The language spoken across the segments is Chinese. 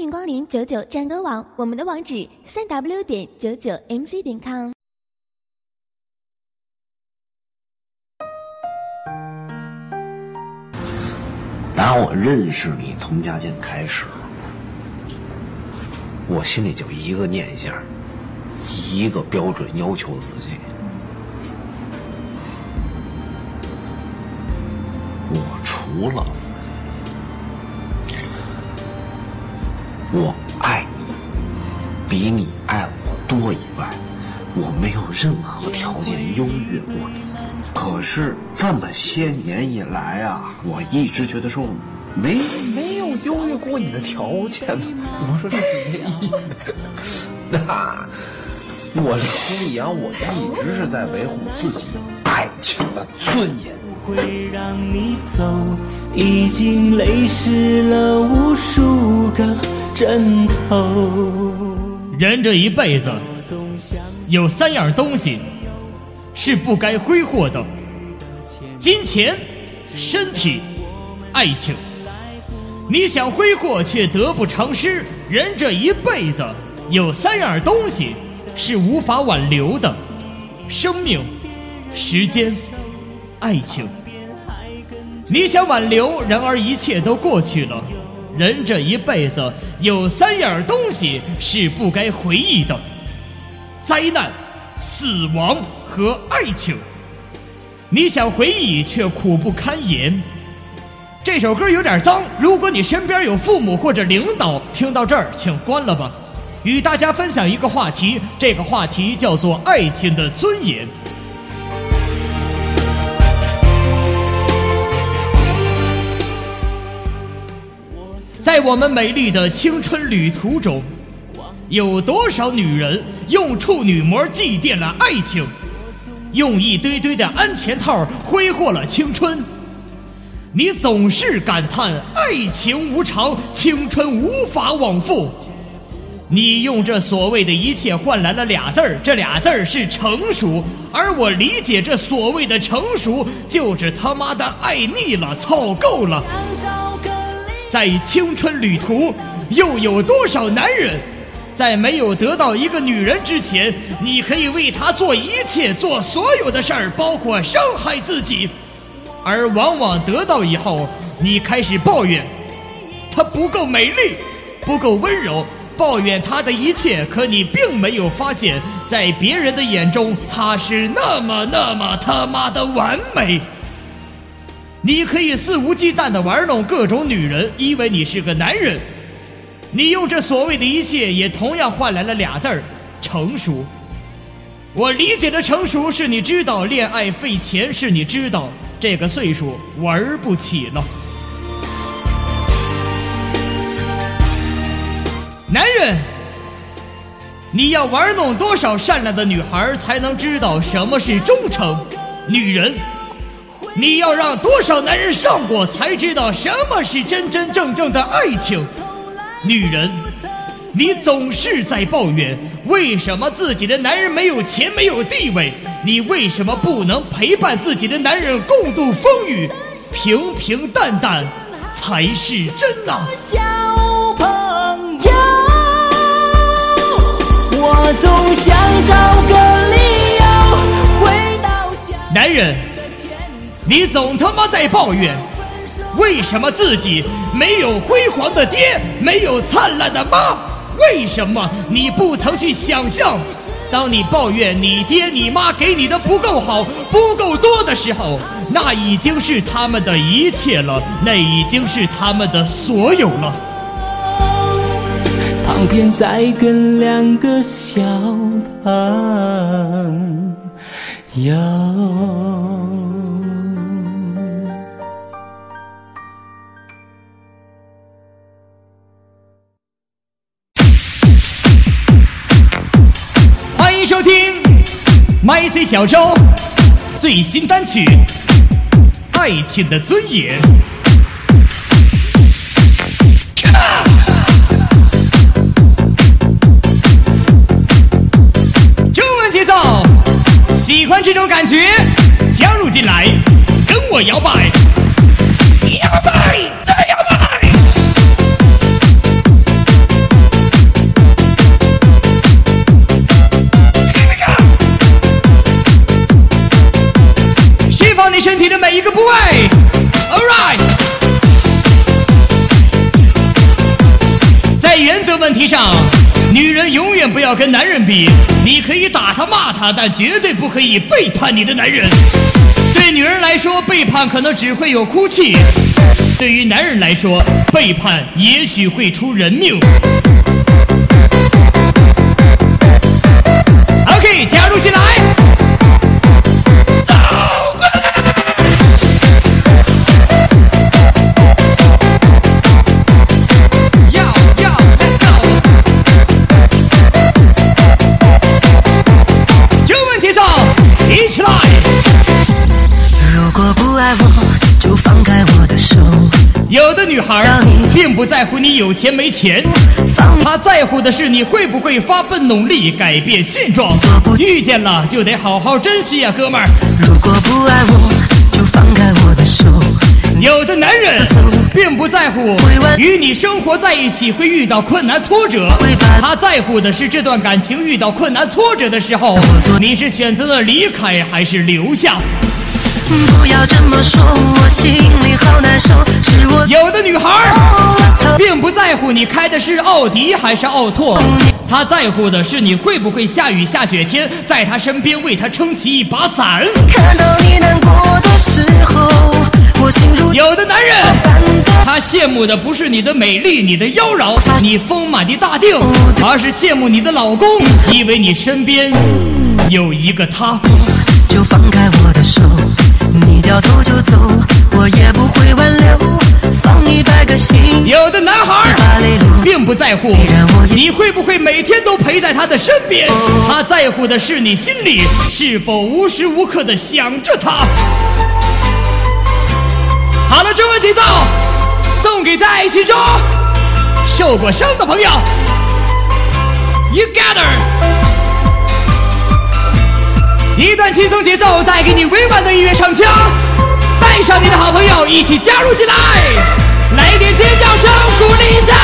迎光临99战歌网，我们的网址3w.99mc.com。 打我认识你童家健开始，我心里就一个念想，一个标准要求自己，我除了我爱你比你爱我多以外，我没有任何条件优越过你。可是这么些年以来啊，我一直觉得说没有优越过你的条件呢。我说这是没意义的。那我这里啊，我一直是在维护自己爱情的尊严。 会让你走，已经泪湿了无数个枕头。 人这一辈子有3样东西是不该挥霍的：金钱、身体、爱情。你想挥霍却得不偿失，人这一辈子有3样东西是无法挽留的：生命、时间、爱情。你想挽留，然而一切都过去了。人这一辈子有3样东西是不该回忆的：灾难、死亡和爱情。你想回忆却苦不堪言。这首歌有点脏，如果你身边有父母或者领导，听到这儿请关了吧。与大家分享一个话题，这个话题叫做爱情的尊严。在我们美丽的青春旅途中，有多少女人用处女膜祭奠了爱情，用一堆堆的安全套挥霍了青春。你总是感叹爱情无常，青春无法往复。你用这所谓的一切换来了俩字儿，这俩字儿是成熟。而我理解这所谓的成熟，就是他妈的爱腻了，操够了。在青春旅途，又有多少男人在没有得到一个女人之前，你可以为她做一切，做所有的事儿，包括伤害自己。而往往得到以后，你开始抱怨她不够美丽，不够温柔，抱怨她的一切，可你并没有发现，在别人的眼中，她是那么他妈的完美。你可以肆无忌惮地玩弄各种女人，因为你是个男人。你用这所谓的一切，也同样换来了俩字儿：成熟。我理解的成熟，是你知道恋爱费钱，是你知道这个岁数玩不起了。男人，你要玩弄多少善良的女孩才能知道什么是忠诚？女人，你要让多少男人上过才知道什么是真真正正的爱情？女人，你总是在抱怨为什么自己的男人没有钱没有地位，你为什么不能陪伴自己的男人共度风雨？平平淡淡才是真啊。 小朋友，我总想找个理由回到家。 男人，你总他妈在抱怨为什么自己没有辉煌的爹，没有灿烂的妈？为什么你不曾去想象，当你抱怨你爹你妈给你的不够好不够多的时候，那已经是他们的一切了，那已经是他们的所有了。 旁边再跟2个小朋友。 欢迎收听 MyC 小周最新单曲《爱情的尊严》。中文节奏，喜欢这种感觉，加入进来，跟我摇摆，摇摆再摇摆。 问题上，女人永远不要跟男人比，你可以打他骂他，但绝对不可以背叛你的男人。对女人来说，背叛可能只会有哭泣，对于男人来说，背叛也许会出人命。 OK， 加入进来，走！Let's go！ 中文节奏，一起来！ 如果不爱我，就放开我的手。 有的女孩并不在乎你有钱没钱，她在乎的是你会不会发奋努力改变现状。遇见了就得好好珍惜呀，哥们儿。 如果不爱我，就放开我的手。 有的男人并不在乎与你生活在一起会遇到困难挫折，他在乎的是这段感情遇到困难挫折的时候，你是选择了离开还是留下。 不要这么说，我心里好难受。是我有的女孩并不在乎你开的是奥迪还是奥拓，她在乎的是你会不会下雨下雪天，在她身边为她撑起一把伞。 看到你难过的时候，我心如有的男人，他羡慕的不是你的美丽、你的妖娆、你丰满的大腚，而是羡慕你的老公，因为你身边有一个他。 就放开我的手。 你掉头就走，我也不会挽留，放100个心。 有的男孩并不在乎你会不会每天都陪在他的身边，他在乎的是你心里是否无时无刻的想着他。好了，中文节奏送给在爱情中受过伤的朋友 ，You got her。 一段轻松节奏带给你委婉的音乐唱腔，带上你的好朋友一起加入进来，来点尖叫声鼓励一下。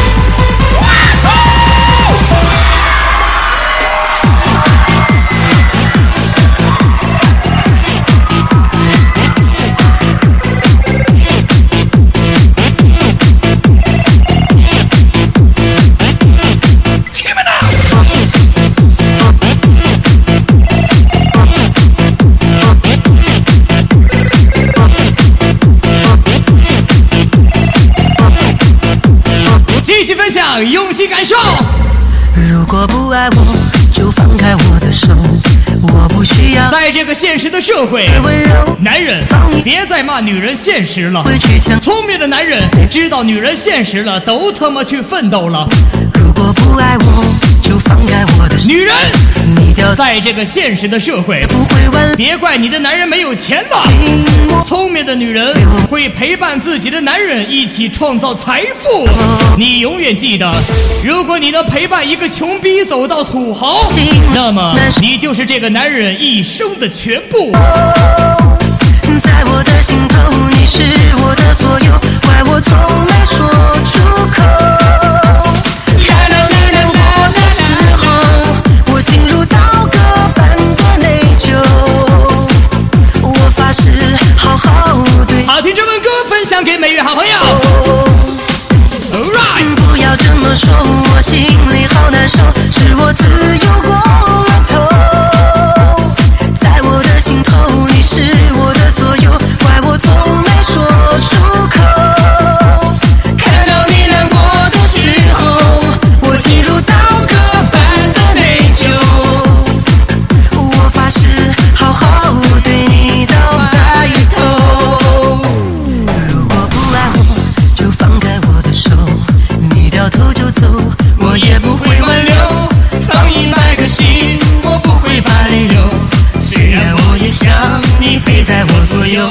继续分享，用心感受。 如果不爱我，就放开我的手。我不需要在这个现实的社会，男人别再骂女人现实了。聪明的男人知道女人现实了，都他妈去奋斗了。 如果不爱我，就放开我的手。 女人，在这个现实的社会，别怪你的男人没有钱了。聪明的女人会陪伴自己的男人一起创造财富。你永远记得，如果你能陪伴一个穷逼走到土豪，那么你就是这个男人一生的全部。 在我的心头，你是我的所有，怪我从没说出口。看到你难过的时候，我心如刀割般的内疚。我发誓好好对。 好听这首歌分享给每位好朋友。Alright， 不要这么说，我心里好难受，是我自由过了头。在我的心头，你是我的所有，怪我从没说出口。看到你难过的时候，我心如刀割般的内疚。我发誓好好对你到白头。如果不爱我，就放开我的手。你掉头就走，我也不会挽留。放100个心，我不会把泪流。虽然我也想你陪在我左右。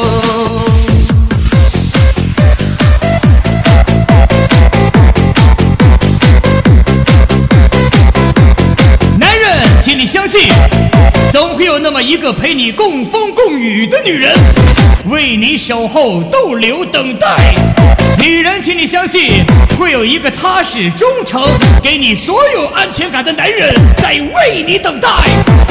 男人，请你相信，总会有那么一个陪你共风共雨的女人，为你守候逗留等待。女人，请你相信，会有一个踏实忠诚给你所有安全感的男人在为你等待。